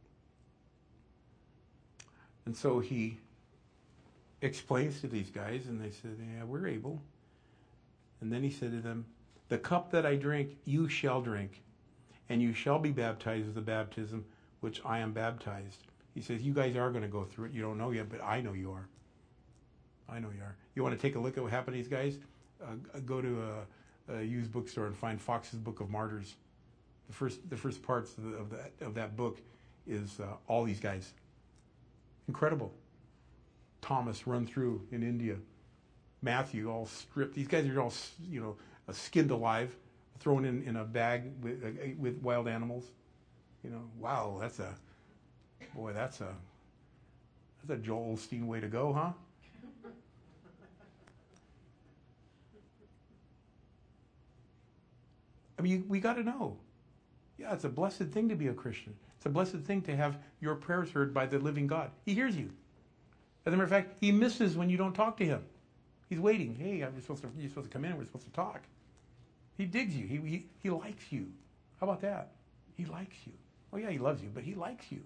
Speaker 1: And so he explains to these guys, and they said, yeah, we're able. And then he said to them, the cup that I drink, you shall drink, and you shall be baptized with the baptism which I am baptized. He says, you guys are going to go through it. You don't know yet, but I know you are. I know you are. You want to take a look at what happened to these guys? Go to a used bookstore and find Fox's Book of Martyrs. The first parts of that book is all these guys. Incredible. Thomas run through in India. Matthew all stripped. These guys are all, skinned alive, thrown in a bag with wild animals. Wow, that's a Joel Osteen way to go, huh? I mean, we got to know. Yeah, it's a blessed thing to be a Christian. It's a blessed thing to have your prayers heard by the living God. He hears you. As a matter of fact, he misses when you don't talk to him. He's waiting. Hey, you're supposed to come in. We're supposed to talk. He digs you. He likes you. How about that? He likes you. Oh yeah, he loves you, but he likes you.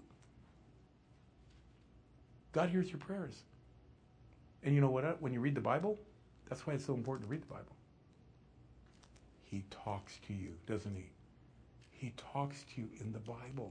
Speaker 1: God hears your prayers. And you know what? When you read the Bible, that's why it's so important to read the Bible. He talks to you, doesn't he? He talks to you in the Bible.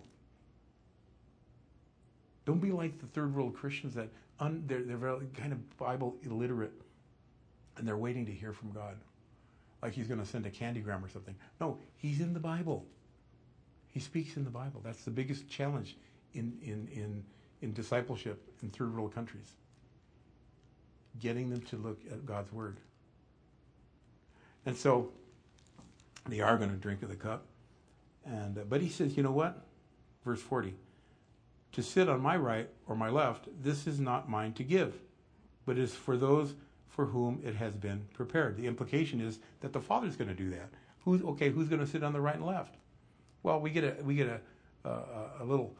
Speaker 1: Don't be like the third world Christians that they're very kind of Bible illiterate, and they're waiting to hear from God, like he's going to send a candygram or something. No, he's in the Bible. He speaks in the Bible. That's the biggest challenge in discipleship in third world countries. Getting them to look at God's word. And so they are going to drink of the cup. But he says, you know what? Verse 40. To sit on my right or my left, this is not mine to give, but is for those for whom it has been prepared. The implication is that the Father's going to do that. Who's going to sit on the right and left? Well, we get a little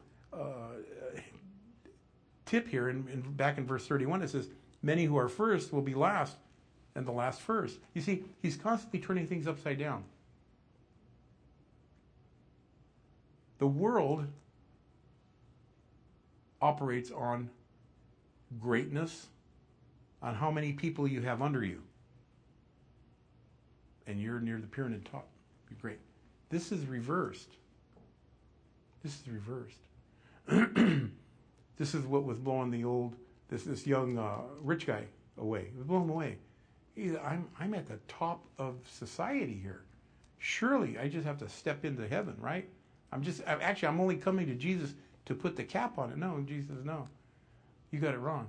Speaker 1: tip here. Back in verse 31, it says, many who are first will be last, and the last first. You see, he's constantly turning things upside down. The world operates on greatness, on how many people you have under you. And you're near the pyramid top. You're great. This is reversed. This is reversed. This is what was blowing this young rich guy away. It was blowing him away. I'm at the top of society here. Surely I just have to step into heaven, right? I'm only coming to Jesus to put the cap on it. No, Jesus says, no. You got it wrong.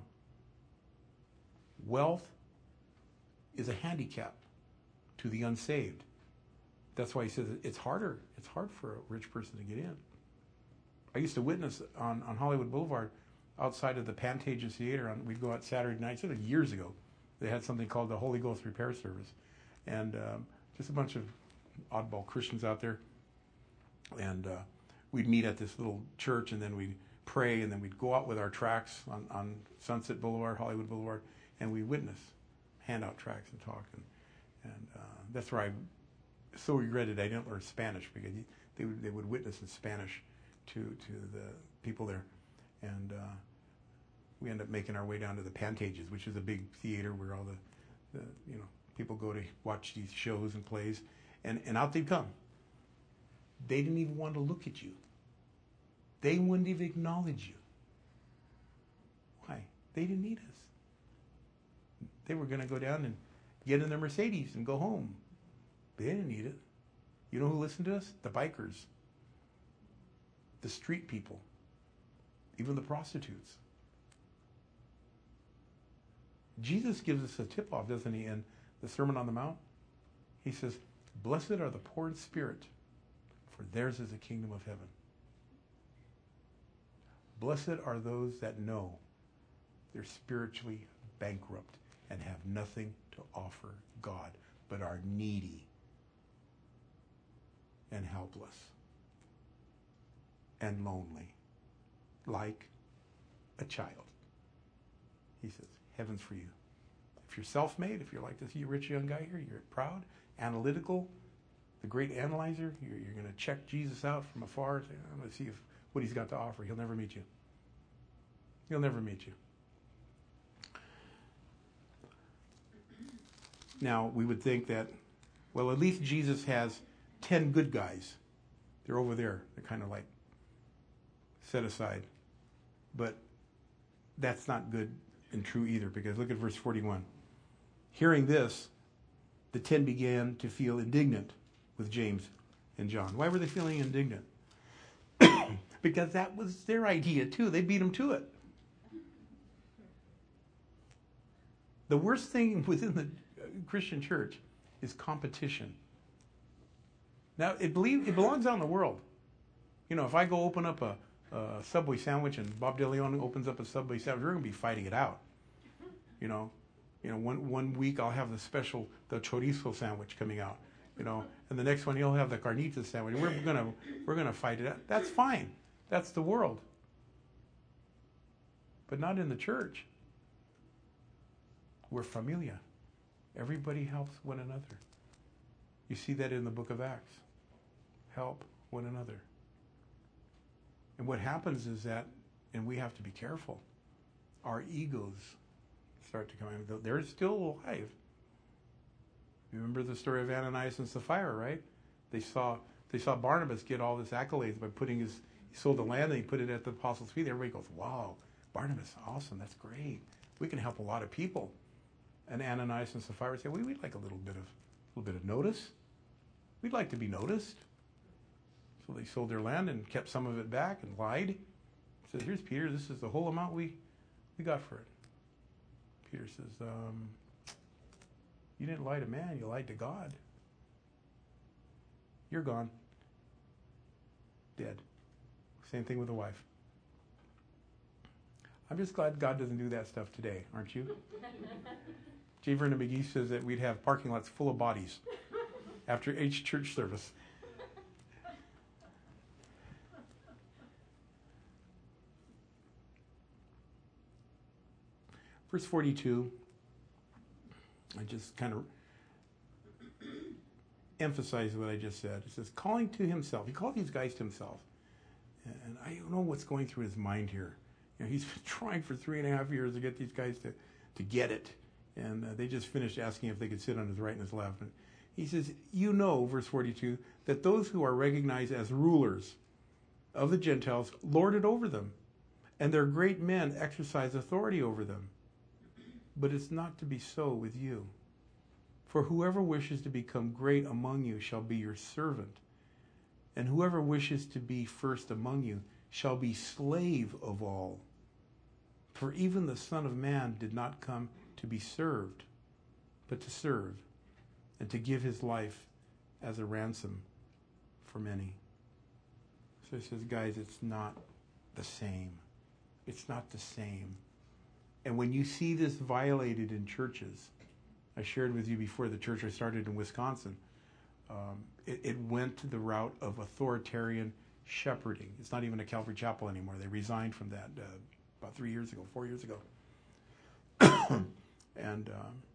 Speaker 1: Wealth is a handicap to the unsaved. That's why he says it's harder. It's hard for a rich person to get in. I used to witness on Hollywood Boulevard outside of the Pantages Theater. We'd go out Saturday nights, years ago. They had something called the Holy Ghost Repair Service. And just a bunch of oddball Christians out there. And we'd meet at this little church, and then we'd pray, and then we'd go out with our tracts on Sunset Boulevard, Hollywood Boulevard, and we witness, hand out tracts and talk. And that's where I so regretted I didn't learn Spanish, because they would witness in Spanish to the people there. And we ended up making our way down to the Pantages, which is a big theater where all the people go to watch these shows and plays, and out they'd come. They didn't even want to look at you. They wouldn't even acknowledge you. Why? They didn't need us. They were going to go down and get in their Mercedes and go home. They didn't need it. You know who listened to us? The bikers. The street people. Even the prostitutes. Jesus gives us a tip-off, doesn't he, in the Sermon on the Mount? He says, blessed are the poor in spirit, for theirs is the kingdom of heaven. Blessed are those that know they're spiritually bankrupt and have nothing to offer God, but are needy and helpless and lonely, like a child. He says, heaven's for you. If you're self-made, if you're like this rich young guy here, you're proud, analytical, the great analyzer, you're going to check Jesus out from afar. Say, I'm going to see what he's got to offer. He'll never meet you. He'll never meet you. Now, we would think that, well, at least Jesus has 10 good guys. They're over there. They're kind of like set aside. But that's not good and true either, because look at verse 41. Hearing this, the 10 began to feel indignant with James and John. Why were they feeling indignant? Because that was their idea too. They beat him to it. The worst thing within the Christian church is competition. Now, it belongs out in the world. You know, if I go open up a Subway sandwich and Bob DeLeon opens up a Subway sandwich, we're going to be fighting it out. You know, one week I'll have the chorizo sandwich coming out. You know, and the next one he'll have the carnitas sandwich. We're gonna fight it out. That's fine. That's the world. But not in the church. We're familia. Everybody helps one another. You see that in the book of Acts. Help one another. And what happens is that, and we have to be careful, our egos start to come in. They're still alive. You remember the story of Ananias and Sapphira, right? They saw Barnabas get all this accolades by he sold the land and he put it at the apostles' feet. Everybody goes, wow, Barnabas, awesome, that's great. We can help a lot of people. And Ananias and Sapphira say, we'd like a little bit of notice. We'd like to be noticed. So they sold their land and kept some of it back and lied. Said, here's Peter, this is the whole amount we got for it. Peter says, you didn't lie to man, you lied to God. You're gone. Dead. Same thing with the wife. I'm just glad God doesn't do that stuff today, aren't you? J. Vernon McGee says that we'd have parking lots full of bodies after each church service. Verse 42, I just kind of emphasize what I just said. It says, calling to himself. He called these guys to himself. And I don't know what's going through his mind here. You know, he's been trying for 3.5 years to get these guys to get it. And they just finished asking if they could sit on his right and his left. And he says, you know, verse 42, that those who are recognized as rulers of the Gentiles lord it over them, and their great men exercise authority over them. But it's not to be so with you. For whoever wishes to become great among you shall be your servant, and whoever wishes to be first among you shall be slave of all. For even the Son of Man did not come to be served, but to serve, and to give his life as a ransom for many. So he says, guys, it's not the same. It's not the same. And when you see this violated in churches, I shared with you before the church I started in Wisconsin, it went to the route of authoritarian shepherding. It's not even a Calvary Chapel anymore. They resigned from that about 4 years ago. And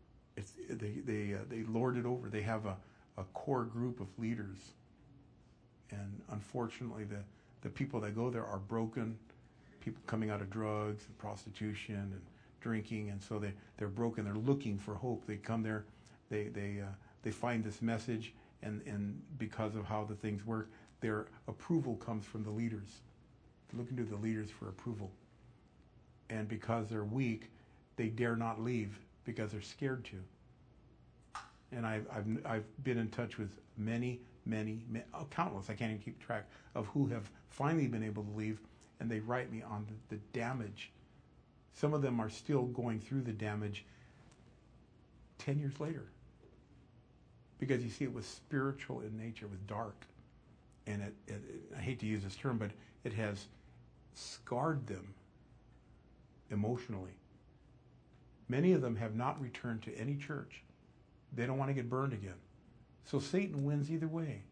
Speaker 1: they lord it over. They have a core group of leaders. And unfortunately, the people that go there are broken, people coming out of drugs and prostitution and drinking, and so they're broken. They're looking for hope. They come there, they find this message, and because of how the things work, their approval comes from the leaders. They're looking to the leaders for approval, and because they're weak, they dare not leave because they're scared to. And I've been in touch with many, countless. I can't even keep track of who have finally been able to leave, and they write me on the damage. Some of them are still going through the damage 10 years later. Because you see, it was spiritual in nature, it was dark. And I hate to use this term, but it has scarred them emotionally. Many of them have not returned to any church. They don't want to get burned again. So Satan wins either way.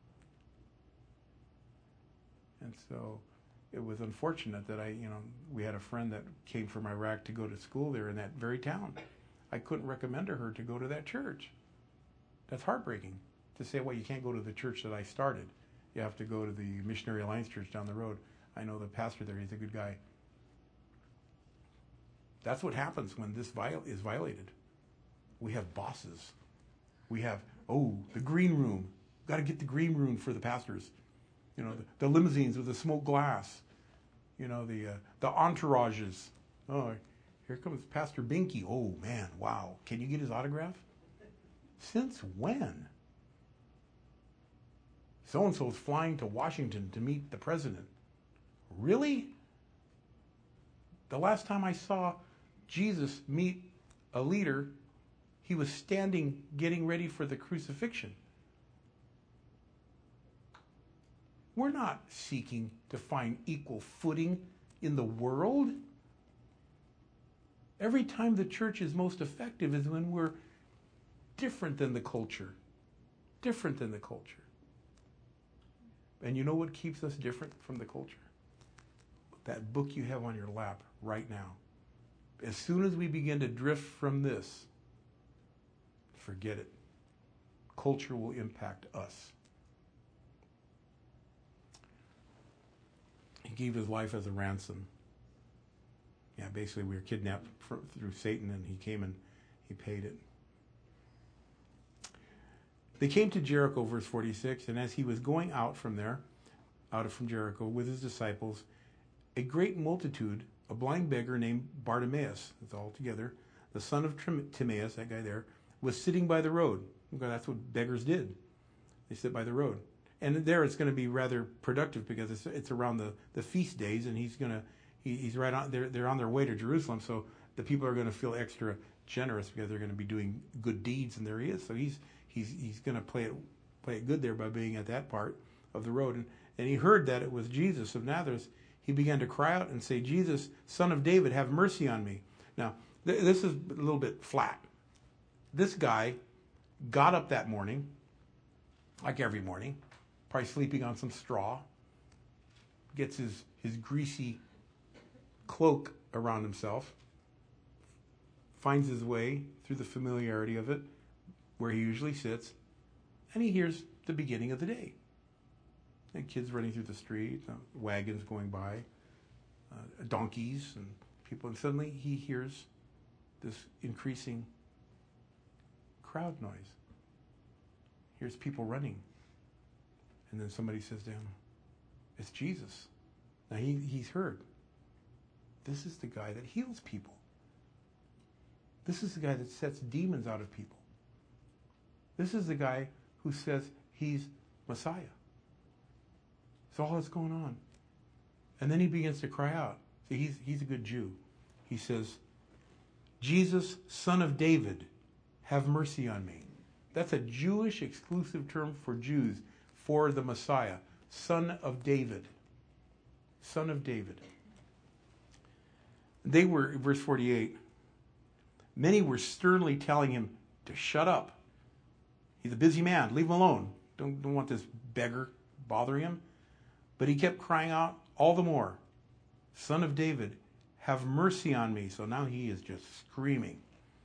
Speaker 1: And so it was unfortunate that we had a friend that came from Iraq to go to school there in that very town. I couldn't recommend to her to go to that church. That's heartbreaking to say, well, you can't go to the church that I started. You have to go to the Missionary Alliance Church down the road. I know the pastor there. He's a good guy. That's what happens when this is violated. We have bosses. We have, the green room. Got to get the green room for the pastors. The limousines with the smoked glass. The entourages. Oh, here comes Pastor Binky. Oh, man, wow. Can you get his autograph? Since when? So-and-so's flying to Washington to meet the president. Really? The last time I saw Jesus meet a leader, he was standing getting ready for the crucifixion. We're not seeking to find equal footing in the world. Every time the church is most effective is when we're different than the culture. Different than the culture. And you know what keeps us different from the culture? That book you have on your lap right now. As soon as we begin to drift from this, forget it. Culture will impact us. He gave his life as a ransom. Yeah, basically we were kidnapped through Satan, and he came and he paid it. They came to Jericho, verse 46, and as he was going out from Jericho with his disciples, a great multitude, a blind beggar named Bartimaeus, it's all together, the son of Timaeus, that guy there, was sitting by the road. That's what beggars did. They sit by the road. And there it's going to be rather productive because it's around the feast days, and he's right on. They're on their way to Jerusalem, so the people are going to feel extra generous because they're going to be doing good deeds, and there he is. So he's going to play it good there by being at that part of the road. And he heard that it was Jesus of Nazareth. He began to cry out and say, "Jesus, Son of David, have mercy on me." Now, this is a little bit flat. This guy got up that morning, like every morning, probably sleeping on some straw, gets his greasy cloak around himself, finds his way through the familiarity of it, where he usually sits, and he hears the beginning of the day. And kids running through the street, wagons going by, donkeys and people, and suddenly he hears this increasing crowd noise. Hears people running. And then somebody says to him, "It's Jesus." Now he's heard. This is the guy that heals people. This is the guy that sets demons out of people. This is the guy who says he's Messiah. It's all that's going on. And then he begins to cry out. See, he's a good Jew. He says, "Jesus, Son of David, have mercy on me." That's a Jewish exclusive term for Jews for the Messiah. Son of David. Son of David. They were, verse 48, many were sternly telling him to shut up. He's a busy man. Leave him alone. Don't want this beggar bothering him. But he kept crying out all the more, "Son of David, have mercy on me." So now he is just screaming.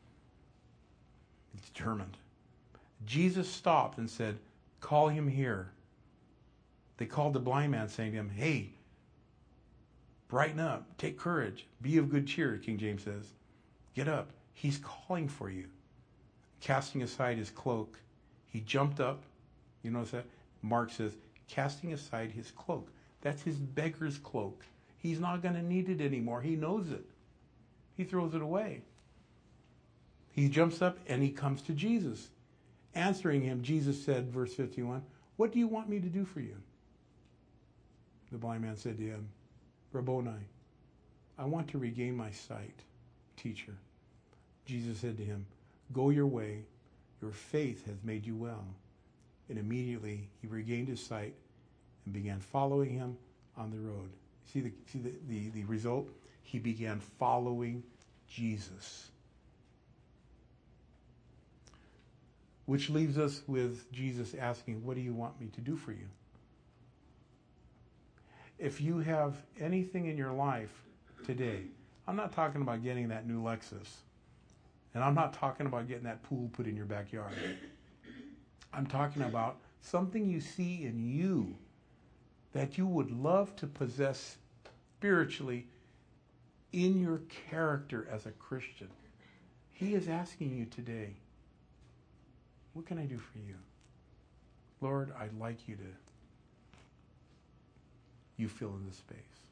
Speaker 1: He's determined. Jesus stopped and said, "Call him here." They called the blind man, saying to him, "Hey, brighten up, take courage, be of good cheer," King James says. "Get up, he's calling for you." Casting aside his cloak, he jumped up. You notice that? Mark says, casting aside his cloak. That's his beggar's cloak. He's not going to need it anymore. He knows it. He throws it away. He jumps up and he comes to Jesus. Answering him, Jesus said, verse 51, "What do you want me to do for you?" The blind man said to him, "Rabboni, I want to regain my sight, teacher." Jesus said to him, "Go your way, Your faith has made you well." And immediately he regained his sight and began following him on the road. See the result? He began following Jesus. Which leaves us with Jesus asking, "What do you want me to do for you?" If you have anything in your life today, I'm not talking about getting that new Lexus. And I'm not talking about getting that pool put in your backyard. I'm talking about something you see in you that you would love to possess spiritually in your character as a Christian. He is asking you today, "What can I do for you?" Lord, I'd like you fill in the space.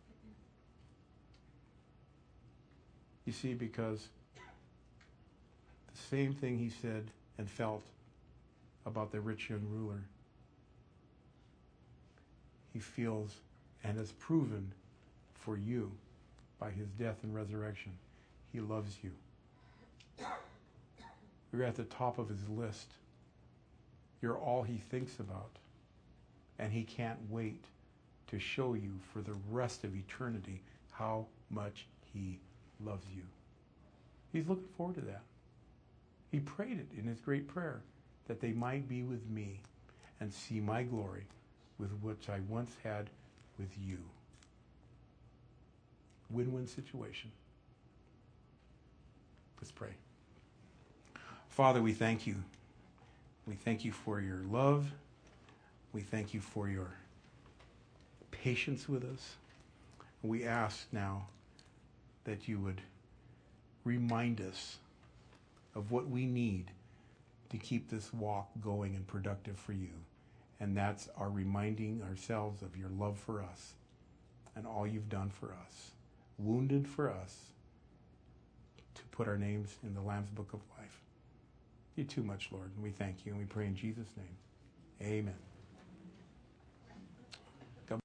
Speaker 1: You see, because the same thing he said and felt about the rich young ruler, he feels and has proven for you by his death and resurrection. He loves you. You're at the top of his list. You're all he thinks about. And he can't wait to show you for the rest of eternity how much he loves you. He's looking forward to that. He prayed it in his great prayer, that they might be with me and see my glory with which I once had with you. Win-win situation. Let's pray. Father, we thank you. We thank you for your love. We thank you for your patience with us. We ask now that you would remind us of what we need to keep this walk going and productive for you. And that's our reminding ourselves of your love for us and all you've done for us, wounded for us, to put our names in the Lamb's Book of Life. You're too much, Lord, and we thank you, and we pray in Jesus' name. Amen.